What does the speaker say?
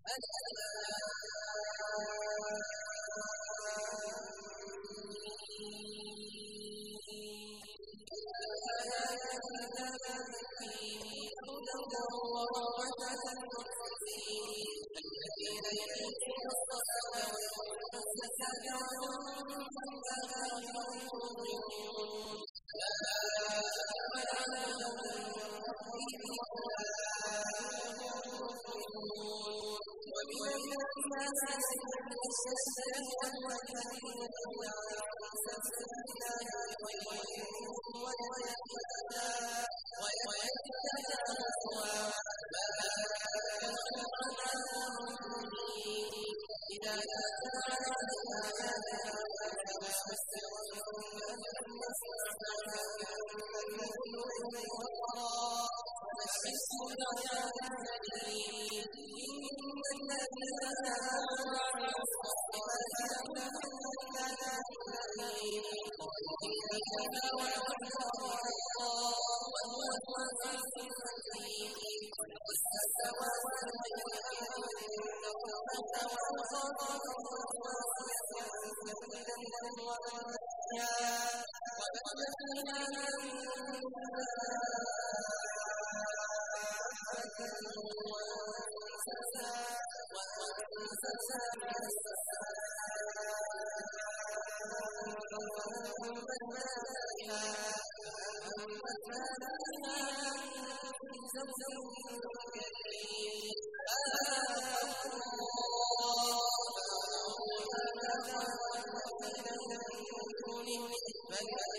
الذين يقيمون الصلاة ويؤتون الزكاة وهم بالآخرة هم يوقنون أولئك على هدى من ربهم وأولئك هم المفلحون ومن الناس من يستشري والذين يدعون سبيل الله ويؤمنون ويتخذها هزوا ما إذا كان عليها آياتنا فاستغفروا فلنسمعها من وراء ونشهد عذابا أليم إن الذين آمنوا وعملوا الصالحات لهم جنات النعيم خالدين فيها وعد الله وهو العزيز الحكيم والسماوات والأرض والخلق والخافض والرافع وبثنا من وأنزلنا من السماء فأنبتنا فيها من زوج كريم الله فأعوذ بها من دونه بل